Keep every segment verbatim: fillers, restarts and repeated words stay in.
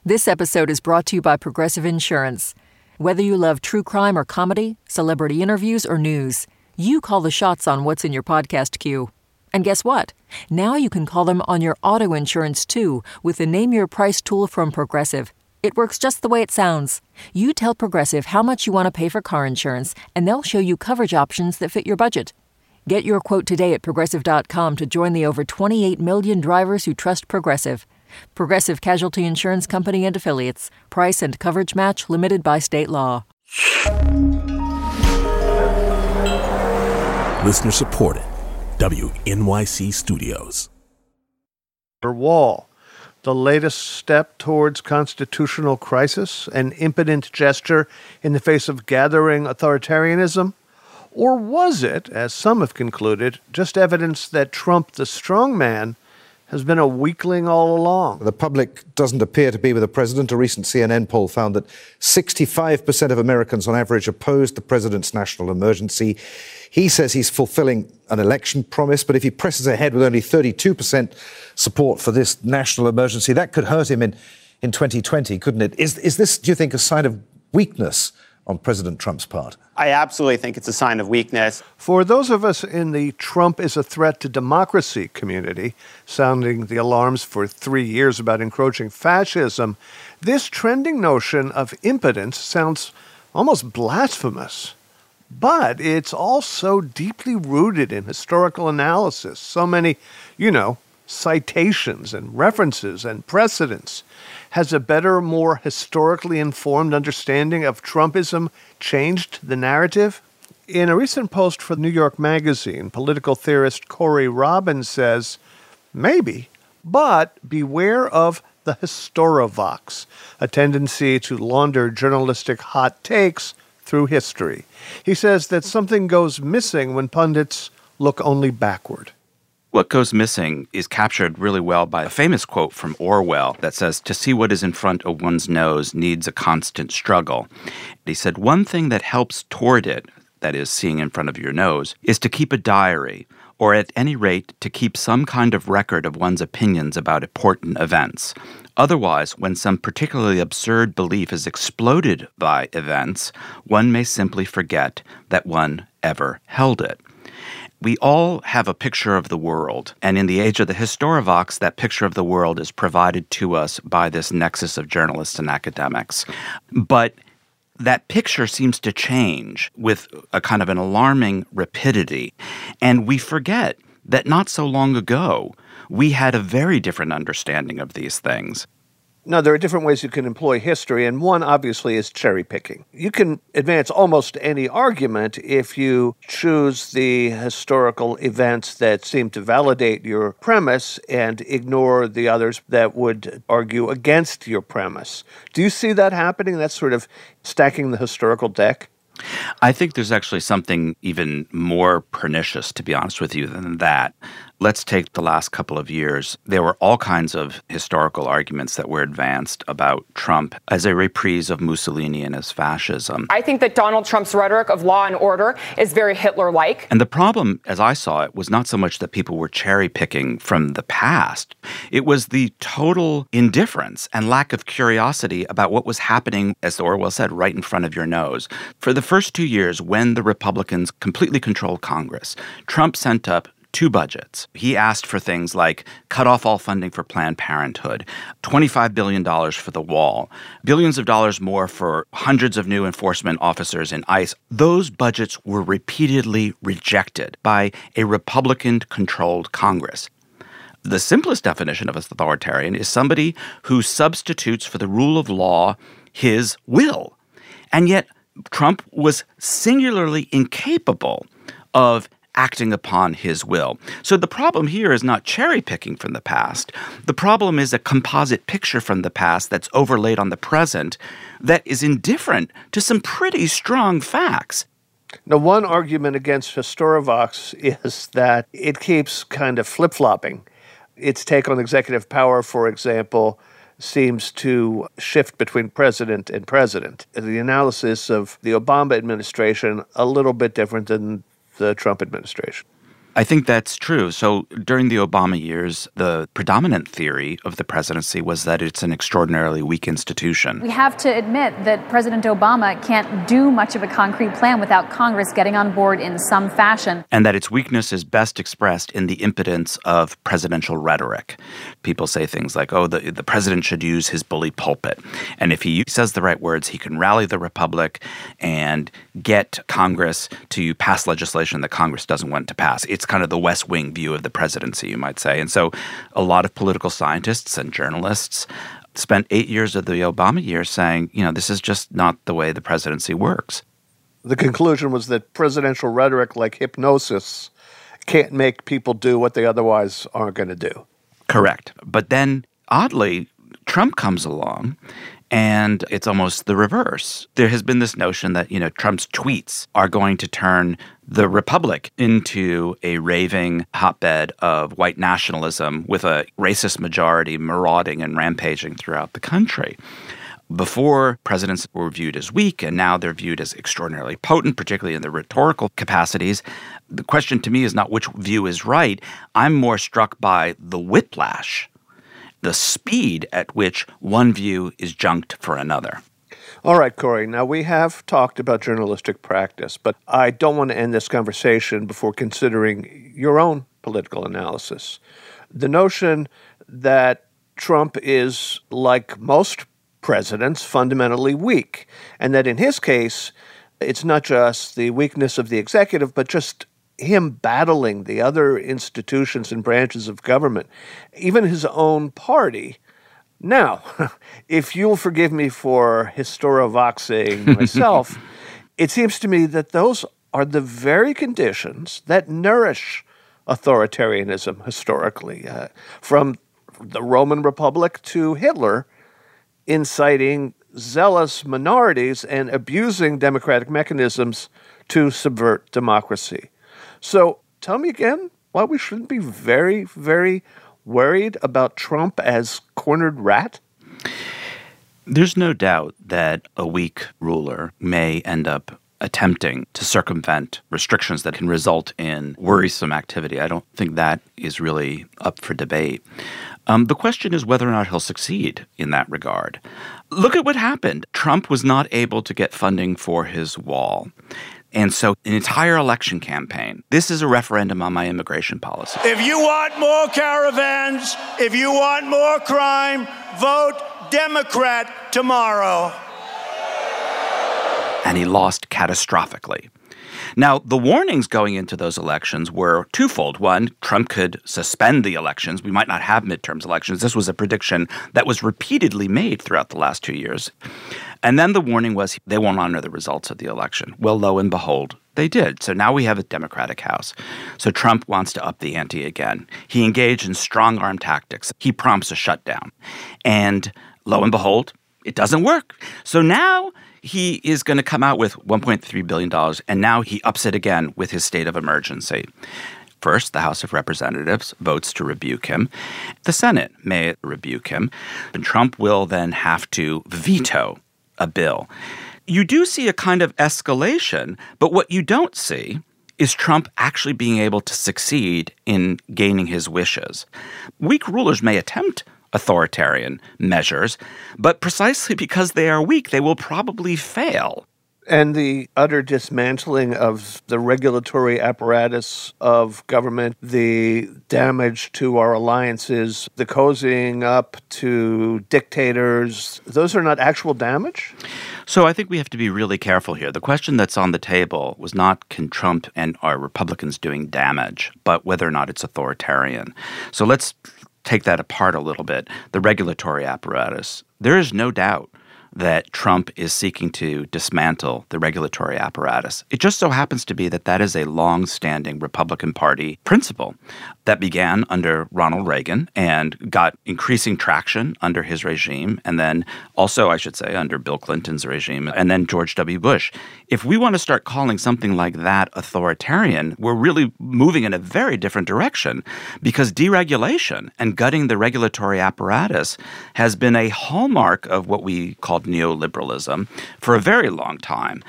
This episode is brought to you by Progressive Insurance. Whether you love true crime or comedy, celebrity interviews or news, you call the shots on what's in your podcast queue. And guess what? Now you can call them on your auto insurance too with the Name Your Price tool from Progressive. It works just the way it sounds. You tell Progressive how much you want to pay for car insurance, and they'll show you coverage options that fit your budget. Get your quote today at Progressive dot com to join the over twenty-eight million drivers who trust Progressive. Progressive Casualty Insurance Company and Affiliates. Price and coverage match limited by state law. Listener supported. W N Y C Studios. Wall. The latest step towards constitutional crisis, an impotent gesture in the face of gathering authoritarianism? Or was it, as some have concluded, just evidence that Trump, the strongman, has been a weakling all along? The public doesn't appear to be with the president. A recent C N N poll found that sixty-five percent of Americans on average opposed the president's national emergency. He says he's fulfilling an election promise, but if he presses ahead with only thirty-two percent support for this national emergency, that could hurt him in, in twenty twenty, couldn't it? Is, is this, do you think, a sign of weakness on President Trump's part? I absolutely think it's a sign of weakness. For those of us in the Trump is a threat to democracy community, sounding the alarms for three years about encroaching fascism, this trending notion of impotence sounds almost blasphemous. But it's also deeply rooted in historical analysis. So many, you know, citations and references and precedents. Has a better, more historically informed understanding of Trumpism changed the narrative? In a recent post for New York Magazine, political theorist Corey Robbins says, maybe, but beware of the historivox, a tendency to launder journalistic hot takes through history. He says that something goes missing when pundits look only backward. What goes missing is captured really well by a famous quote from Orwell that says, "To see what is in front of one's nose needs a constant struggle." He said, one thing that helps toward it, that is, seeing in front of your nose, is to keep a diary, or at any rate, to keep some kind of record of one's opinions about important events. Otherwise, when some particularly absurd belief is exploded by events, one may simply forget that one ever held it. We all have a picture of the world, and in the age of the historivox, that picture of the world is provided to us by this nexus of journalists and academics. But that picture seems to change with a kind of an alarming rapidity, and we forget that not so long ago, we had a very different understanding of these things. Now, there are different ways you can employ history, and one, obviously, is cherry picking. You can advance almost any argument if you choose the historical events that seem to validate your premise and ignore the others that would argue against your premise. Do you see that happening? That's sort of stacking the historical deck? I think there's actually something even more pernicious, to be honest with you, than that. Let's take the last couple of years. There were all kinds of historical arguments that were advanced about Trump as a reprise of Mussolini and his fascism. I think that Donald Trump's rhetoric of law and order is very Hitler-like. And the problem, as I saw it, was not so much that people were cherry-picking from the past. It was the total indifference and lack of curiosity about what was happening, as Orwell said, right in front of your nose. For the first two years, when the Republicans completely controlled Congress, Trump sent up two budgets. He asked for things like cut off all funding for Planned Parenthood, twenty-five billion dollars for the wall, billions of dollars more for hundreds of new enforcement officers in ICE. Those budgets were repeatedly rejected by a Republican-controlled Congress. The simplest definition of an authoritarian is somebody who substitutes for the rule of law his will. And yet Trump was singularly incapable of acting upon his will. So the problem here is not cherry-picking from the past. The problem is a composite picture from the past that's overlaid on the present that is indifferent to some pretty strong facts. Now, one argument against Historivox is that it keeps kind of flip-flopping. Its take on executive power, for example, seems to shift between president and president. The analysis of the Obama administration, a little bit different than the Trump administration. I think that's true. So during the Obama years, the predominant theory of the presidency was that it's an extraordinarily weak institution. We have to admit that President Obama can't do much of a concrete plan without Congress getting on board in some fashion. And that its weakness is best expressed in the impotence of presidential rhetoric. People say things like, oh, the, the president should use his bully pulpit. And if he says the right words, he can rally the Republic and get Congress to pass legislation that Congress doesn't want to pass. It's kind of the West Wing view of the presidency, you might say. And so a lot of political scientists and journalists spent eight years of the Obama years saying, you know, this is just not the way the presidency works. The conclusion was that presidential rhetoric, like hypnosis, can't make people do what they otherwise aren't going to do. Correct. But then, oddly, Trump comes along, and it's almost the reverse. There has been this notion that, you know, Trump's tweets are going to turn the Republic into a raving hotbed of white nationalism with a racist majority marauding and rampaging throughout the country. Before, presidents were viewed as weak, and now they're viewed as extraordinarily potent, particularly in the rhetorical capacities. The question to me is not which view is right. I'm more struck by the whiplash, the speed at which one view is junked for another. All right, Corey. Now, we have talked about journalistic practice, but I don't want to end this conversation before considering your own political analysis. The notion that Trump is, like most presidents, fundamentally weak, and that in his case, it's not just the weakness of the executive, but just him battling the other institutions and branches of government, even his own party. Now, if you'll forgive me for historiovoxing myself, it seems to me that those are the very conditions that nourish authoritarianism historically, uh, from the Roman Republic to Hitler, inciting zealous minorities and abusing democratic mechanisms to subvert democracy. So tell me again why we shouldn't be very, very worried about Trump as cornered rat? There's no doubt that a weak ruler may end up attempting to circumvent restrictions that can result in worrisome activity. I don't think that is really up for debate. Um, the question is whether or not he'll succeed in that regard. Look at what happened. Trump was not able to get funding for his wall. And so an entire election campaign, this is a referendum on my immigration policy. If you want more caravans, if you want more crime, vote Democrat tomorrow. And he lost catastrophically. Now, the warnings going into those elections were twofold. One, Trump could suspend the elections. We might not have midterms elections. This was a prediction that was repeatedly made throughout the last two years. And then the warning was they won't honor the results of the election. Well, lo and behold, they did. So now we have a Democratic House. So Trump wants to up the ante again. He engaged in strong-arm tactics. He prompts a shutdown. And lo and behold, it doesn't work. So now he is going to come out with one point three billion dollars, and now he ups it again with his state of emergency. First, the House of Representatives votes to rebuke him. The Senate may rebuke him. And Trump will then have to veto a bill. You do see a kind of escalation, but what you don't see is Trump actually being able to succeed in gaining his wishes. Weak rulers may attempt authoritarian measures, but precisely because they are weak, they will probably fail. And the utter dismantling of the regulatory apparatus of government, the damage to our alliances, the cozying up to dictators, those are not actual damage? So I think we have to be really careful here. The question that's on the table was not can Trump and are Republicans doing damage, but whether or not it's authoritarian. So let's take that apart a little bit. The regulatory apparatus. There is no doubt that Trump is seeking to dismantle the regulatory apparatus. It just so happens to be that that is a long-standing Republican Party principle that began under Ronald Reagan and got increasing traction under his regime, and then also, I should say, under Bill Clinton's regime, and then George W. Bush. If we want to start calling something like that authoritarian, we're really moving in a very different direction, because deregulation and gutting the regulatory apparatus has been a hallmark of what we called neoliberalism for a very long time.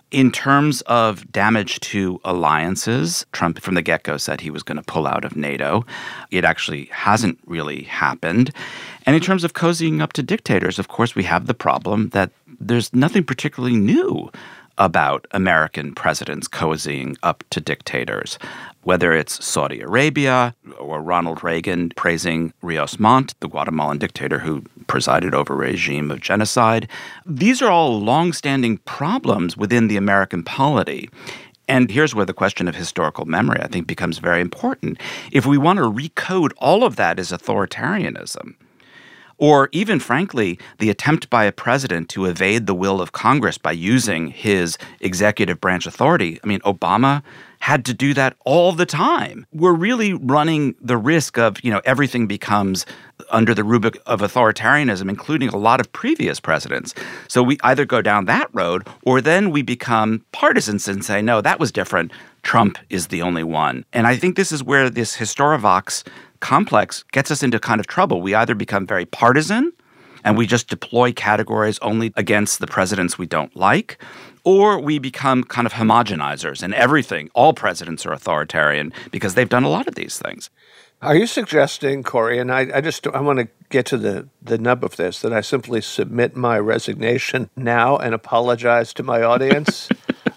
In terms of damage to alliances, Trump from the get-go said he was going to pull out of NATO. It actually hasn't really happened. And in terms of cozying up to dictators, of course, we have the problem that there's nothing particularly new about American presidents cozying up to dictators, whether it's Saudi Arabia or Ronald Reagan praising Rios Montt, the Guatemalan dictator who presided over a regime of genocide. These are all longstanding problems within the American polity. And here's where the question of historical memory, I think, becomes very important. If we want to recode all of that as authoritarianism, or even, frankly, the attempt by a president to evade the will of Congress by using his executive branch authority. I mean, Obama had to do that all the time. We're really running the risk of, you know, everything becomes under the rubric of authoritarianism, including a lot of previous presidents. So we either go down that road, or then we become partisans and say, no, that was different. Trump is the only one. And I think this is where this Historivox complex gets us into kind of trouble. We either become very partisan and we just deploy categories only against the presidents we don't like, or we become kind of homogenizers and everything. All presidents are authoritarian because they've done a lot of these things. Are you suggesting, Corey, and I, I just I want to get to the, the nub of this, that I simply submit my resignation now and apologize to my audience?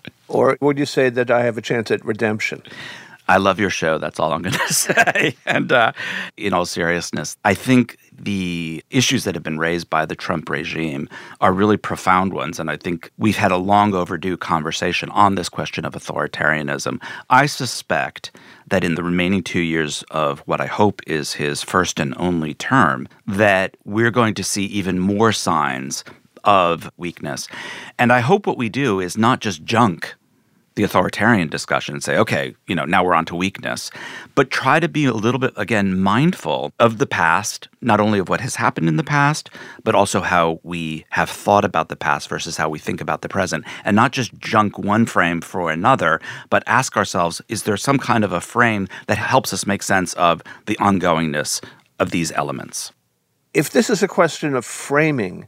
Or would you say that I have a chance at redemption? I love your show. That's all I'm going to say. And uh, in all seriousness, I think the issues that have been raised by the Trump regime are really profound ones. And I think we've had a long overdue conversation on this question of authoritarianism. I suspect that in the remaining two years of what I hope is his first and only term, that we're going to see even more signs of weakness. And I hope what we do is not just junk the authoritarian discussion and say, okay, you know, now we're on to weakness, but try to be a little bit, again, mindful of the past, not only of what has happened in the past, but also how we have thought about the past versus how we think about the present, and not just junk one frame for another, but ask ourselves, is there some kind of a frame that helps us make sense of the ongoingness of these elements? If this is a question of framing,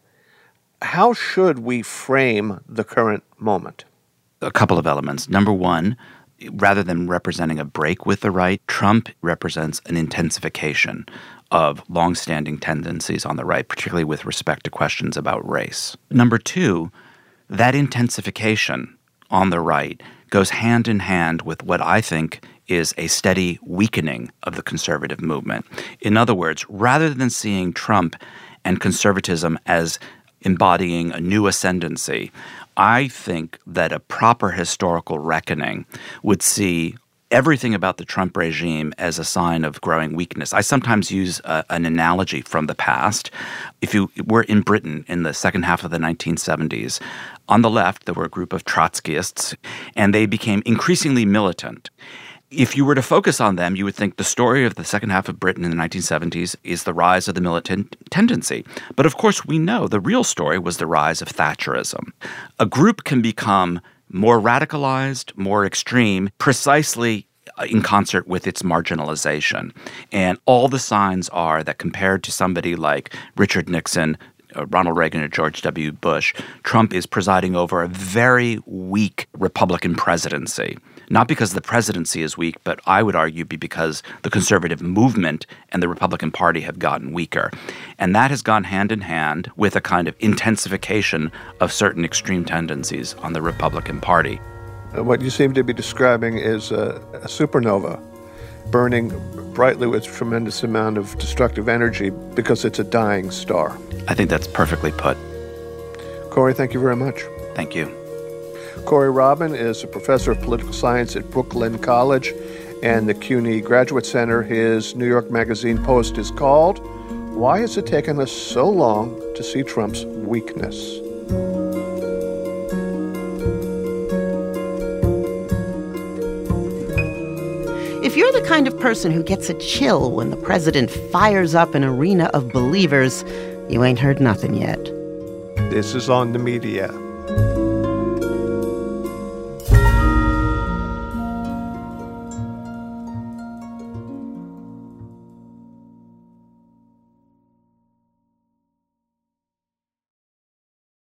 how should we frame the current moment? A couple of elements. Number one, rather than representing a break with the right, Trump represents an intensification of longstanding tendencies on the right, particularly with respect to questions about race. Number two, that intensification on the right goes hand in hand with what I think is a steady weakening of the conservative movement. In other words, rather than seeing Trump and conservatism as embodying a new ascendancy, I think that a proper historical reckoning would see everything about the Trump regime as a sign of growing weakness. I sometimes use a, an analogy from the past. If you were in Britain in the second half of the nineteen seventies, on the left there were a group of Trotskyists, and they became increasingly militant. If you were to focus on them, you would think the story of the second half of Britain in the nineteen seventies is the rise of the militant tendency. But of course, we know the real story was the rise of Thatcherism. A group can become more radicalized, more extreme, precisely in concert with its marginalization. And all the signs are that compared to somebody like Richard Nixon, Uh, Ronald Reagan or George W. Bush, Trump is presiding over a very weak Republican presidency. Not because the presidency is weak, but I would argue be because the conservative movement and the Republican Party have gotten weaker. And that has gone hand in hand with a kind of intensification of certain extreme tendencies on the Republican Party. Uh, what you seem to be describing is a, a supernova burning brightly with a tremendous amount of destructive energy because it's a dying star. I think that's perfectly put. Corey, thank you very much. Thank you. Corey Robin is a professor of political science at Brooklyn College and the C U N Y Graduate Center. His New York Magazine post is called, "Why Has It Taken Us So Long to See Trump's Weakness?" If you're the kind of person who gets a chill when the president fires up an arena of believers, you ain't heard nothing yet. This is On the Media.